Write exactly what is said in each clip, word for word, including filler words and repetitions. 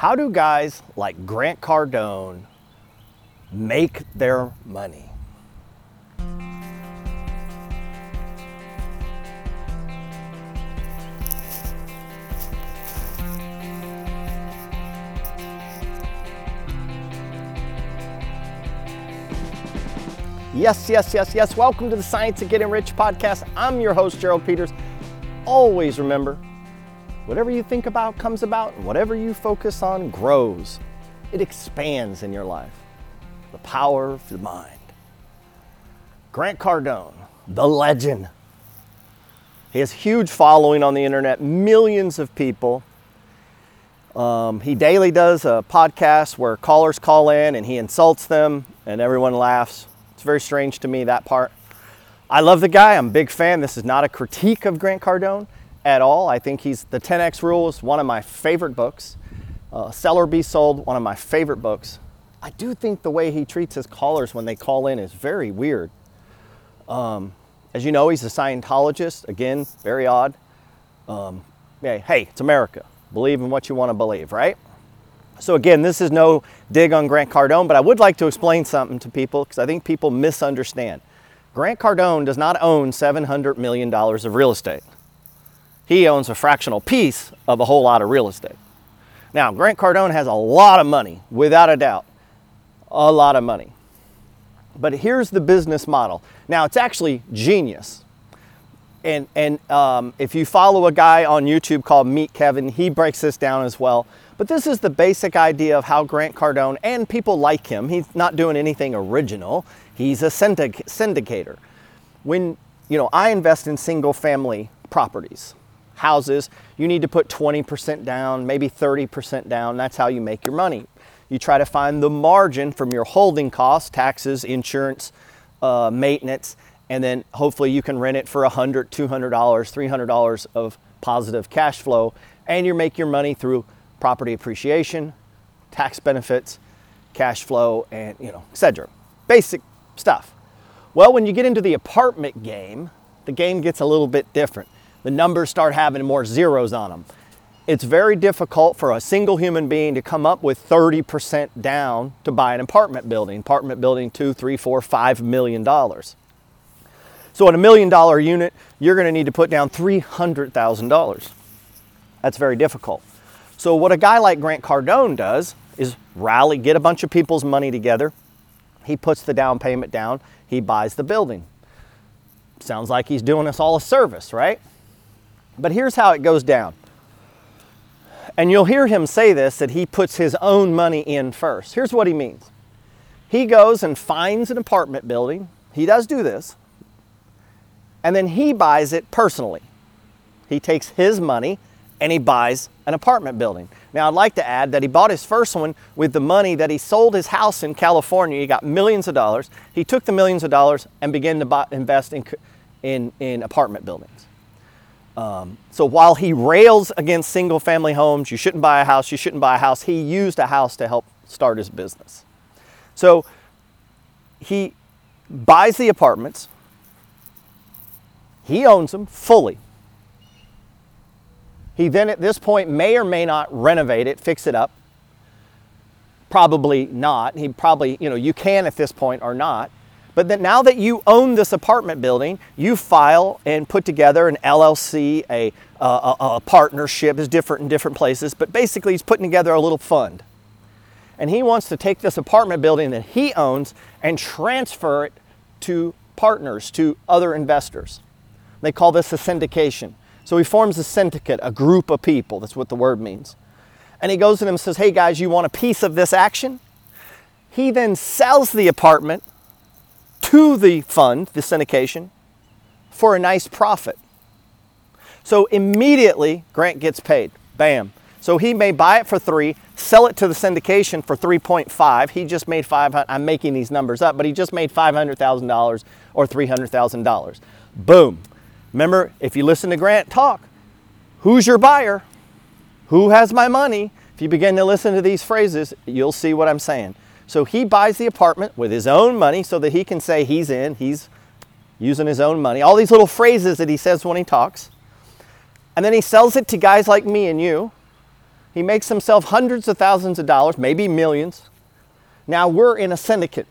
How do guys like Grant Cardone make their money? Yes, yes, yes, yes. Welcome to the Science of Getting Rich podcast. I'm your host, Gerald Peters. Always remember, whatever you think about comes about, and whatever you focus on grows. It expands in your life. The power of the mind. Grant Cardone, the legend. He has a huge following on the internet, millions of people. Um, he daily does a podcast where callers call in and he insults them and everyone laughs. It's very strange to me, that part. I love the guy. I'm a big fan. This is not a critique of Grant Cardone at all. I think he's the ten X Rule is one of my favorite books. Uh, Sell or Be Sold, one of my favorite books. I do think the way he treats his callers when they call in is very weird. Um, as you know, he's a Scientologist. Again, very odd. Um, yeah, hey, it's America. Believe in what you want to believe, right? So again, this is no dig on Grant Cardone, but I would like to explain something to people because I think people misunderstand. Grant Cardone does not own seven hundred million dollars of real estate. He owns a fractional piece of a whole lot of real estate. Now, Grant Cardone has a lot of money, without a doubt, a lot of money. But here's the business model. Now, it's actually genius. And, and um, if you follow a guy on YouTube called Meet Kevin, he breaks this down as well. But this is the basic idea of how Grant Cardone and people like him, he's not doing anything original. He's a syndic- syndicator. When, you know, I invest in single family properties, houses, you need to put twenty percent down, maybe thirty percent down. That's how you make your money. You try to find the margin from your holding costs, taxes, insurance, uh, maintenance, and then hopefully you can rent it for one hundred dollars, two hundred dollars, three hundred dollars of positive cash flow, and you make your money through property appreciation, tax benefits, cash flow, and you know, et cetera. Basic stuff. Well, when you get into the apartment game, the game gets a little bit different. The numbers start having more zeros on them. It's very difficult for a single human being to come up with thirty percent down to buy an apartment building. Apartment building, two, three, four, five million dollars. So in a million dollar unit, you're going to need to put down three hundred thousand dollars. That's very difficult. So what a guy like Grant Cardone does is rally, get a bunch of people's money together. He puts the down payment down. He buys the building. Sounds like he's doing us all a service, right? But here's how it goes down. And you'll hear him say this, that he puts his own money in first. Here's what he means. He goes and finds an apartment building. He does do this. And then he buys it personally. He takes his money and he buys an apartment building. Now, I'd like to add that he bought his first one with the money that he sold his house in California. He got millions of dollars. He took the millions of dollars and began to buy, invest in, in, in apartment buildings. Um, so while he rails against single family homes, you shouldn't buy a house, you shouldn't buy a house, he used a house to help start his business. So he buys the apartments. He owns them fully. He then at this point may or may not renovate it, fix it up. Probably not. He probably, you know, you can at this point or not. But then now that you own this apartment building, you file and put together an L L C, a, a, a partnership, is different in different places, but basically he's putting together a little fund. And he wants to take this apartment building that he owns and transfer it to partners, to other investors. They call this a syndication. So he forms a syndicate, a group of people. That's what the word means. And he goes to them and says, hey guys, you want a piece of this action? He then sells the apartment to the fund, the syndication, for a nice profit. So immediately, Grant gets paid. Bam. So he may buy it for three, sell it to the syndication for three point five. He just made five. I'm making these numbers up, but he just made five hundred thousand dollars or three hundred thousand dollars. Boom. Remember, if you listen to Grant talk, who's your buyer? Who has my money? If you begin to listen to these phrases, you'll see what I'm saying. So he buys the apartment with his own money so that he can say he's in, he's using his own money. All these little phrases that he says when he talks. And then he sells it to guys like me and you. He makes himself hundreds of thousands of dollars, maybe millions. Now we're in a syndicate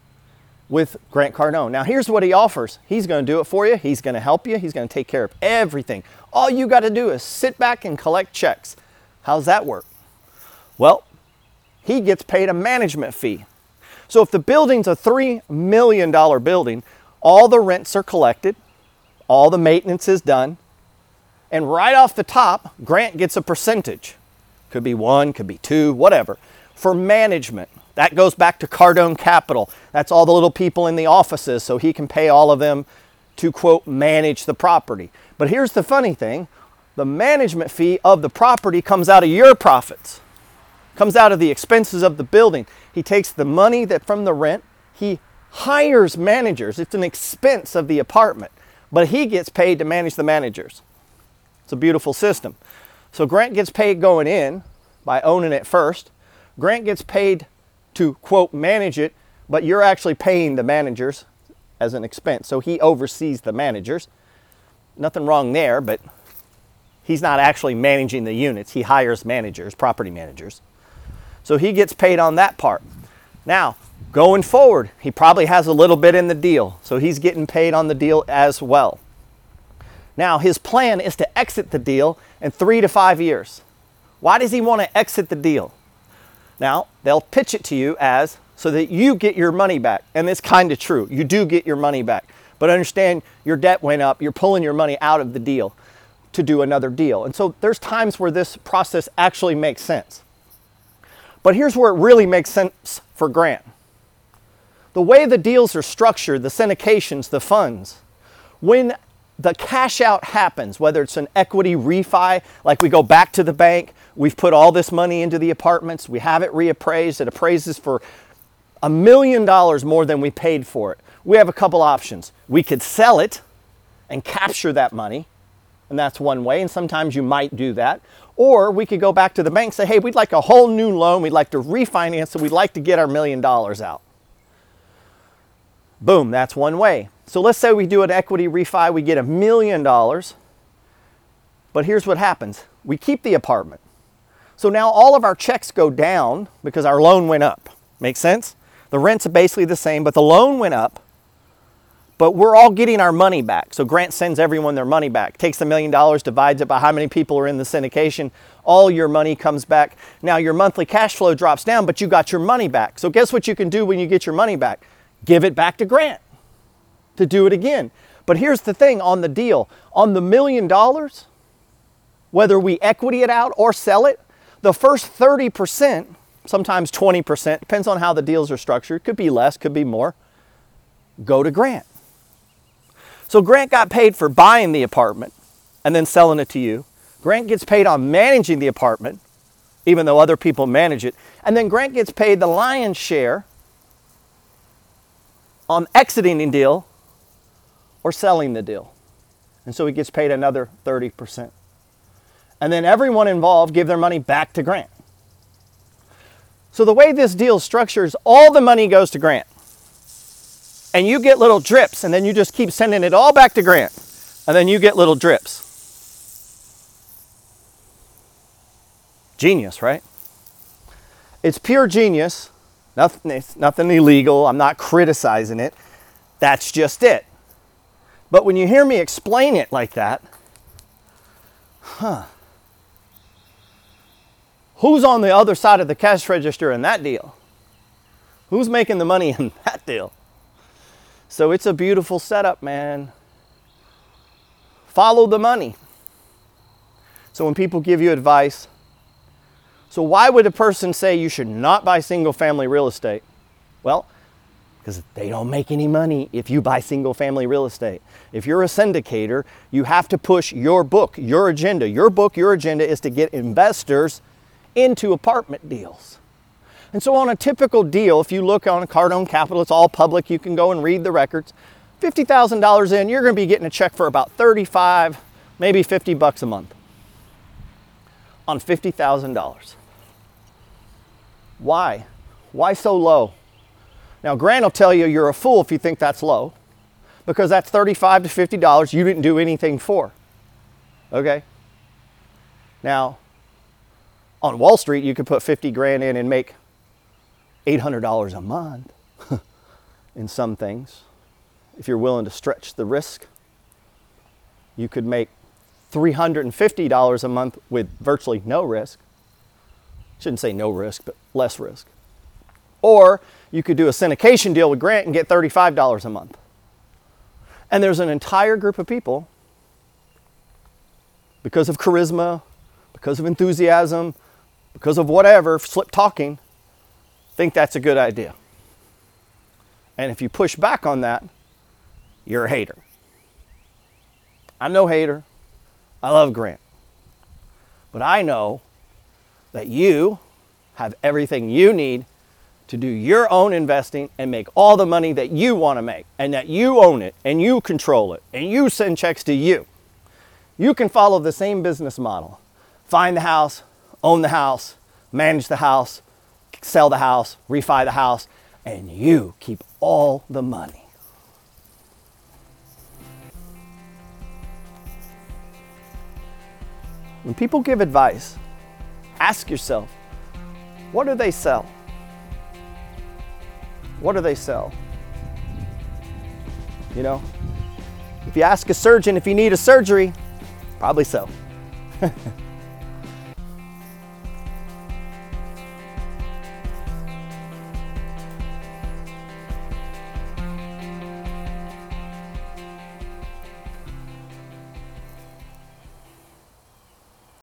with Grant Cardone. Now here's what he offers. He's going to do it for you. He's going to help you. He's going to take care of everything. All you got to do is sit back and collect checks. How's that work? Well, he gets paid a management fee. So if the building's a three million dollar building, all the rents are collected, all the maintenance is done, and right off the top, Grant gets a percentage. Could be one, could be two, whatever, for management. That goes back to Cardone Capital. That's all the little people in the offices, so he can pay all of them to, quote, manage the property. But here's the funny thing. The management fee of the property comes out of your profits, comes out of the expenses of the building. He takes the money that from the rent, he hires managers. It's an expense of the apartment, but he gets paid to manage the managers. It's a beautiful system. So Grant gets paid going in by owning it first. Grant gets paid to, quote, manage it, but you're actually paying the managers as an expense. So he oversees the managers. Nothing wrong there, but he's not actually managing the units. He hires managers, property managers. So he gets paid on that part. Now, going forward, he probably has a little bit in the deal. So he's getting paid on the deal as well. Now, his plan is to exit the deal in three to five years. Why does he want to exit the deal? Now, they'll pitch it to you as so that you get your money back. And it's kind of true. You do get your money back. But understand, your debt went up. You're pulling your money out of the deal to do another deal. And so there's times where this process actually makes sense. But here's where it really makes sense for Grant. The way the deals are structured, the syndications, the funds, when the cash out happens, whether it's an equity refi, like we go back to the bank, we've put all this money into the apartments, we have it reappraised, it appraises for a million dollars more than we paid for it. We have a couple options. We could sell it and capture that money, and that's one way, and sometimes you might do that. Or we could go back to the bank and say, hey, we'd like a whole new loan, we'd like to refinance it, we'd like to get our million dollars out. Boom, that's one way. So let's say we do an equity refi, we get a million dollars, but here's what happens. We keep the apartment. So now all of our checks go down because our loan went up. Make sense? The rent's basically the same, but the loan went up, but we're all getting our money back. So Grant sends everyone their money back, takes the million dollars, divides it by how many people are in the syndication, all your money comes back. Now your monthly cash flow drops down, but you got your money back. So guess what you can do when you get your money back? Give it back to Grant to do it again. But here's the thing on the deal. On the million dollars, whether we equity it out or sell it, the first thirty percent, sometimes twenty percent, depends on how the deals are structured, could be less, could be more, go to Grant. So Grant got paid for buying the apartment and then selling it to you. Grant gets paid on managing the apartment, even though other people manage it. And then Grant gets paid the lion's share on exiting the deal or selling the deal. And so he gets paid another thirty percent. And then everyone involved give their money back to Grant. So the way this deal is structured is all the money goes to Grant. And you get little drips, and then you just keep sending it all back to Grant. And then you get little drips. Genius, right? It's pure genius. Nothing, it's nothing illegal. I'm not criticizing it. That's just it. But when you hear me explain it like that, huh, who's on the other side of the cash register in that deal? Who's making the money in that deal? So it's a beautiful setup, man. Follow the money. So when people give you advice, so why would a person say you should not buy single family real estate? Well, because they don't make any money if you buy single family real estate. If you're a syndicator, you have to push your book, your agenda. Your book, your agenda is to get investors into apartment deals. And so on a typical deal, if you look on Cardone Capital, it's all public, you can go and read the records. fifty thousand dollars in, you're going to be getting a check for about thirty-five, maybe fifty bucks a month on fifty thousand dollars. Why? Why so low? Now, Grant will tell you you're a fool if you think that's low, because that's thirty-five to fifty dollars you didn't do anything for. Okay? Now, On Wall Street, you could put fifty grand in and make eight hundred dollars a month in some things. If you're willing to stretch the risk, you could make three hundred fifty dollars a month with virtually no risk. Shouldn't say no risk, but less risk. Or you could do a syndication deal with Grant and get thirty-five dollars a month. And there's an entire group of people, because of charisma, because of enthusiasm, because of whatever, slip talking, think that's a good idea. And if you push back on that, you're a hater. I'm no hater. I love Grant. But I know that you have everything you need to do your own investing and make all the money that you want to make, and that you own it and you control it and you send checks to you. You can follow the same business model. Find the house, own the house, manage the house, sell the house, refi the house, and you keep all the money. When people give advice, ask yourself, what do they sell? What do they sell? You know, if you ask a surgeon if you need a surgery, probably so.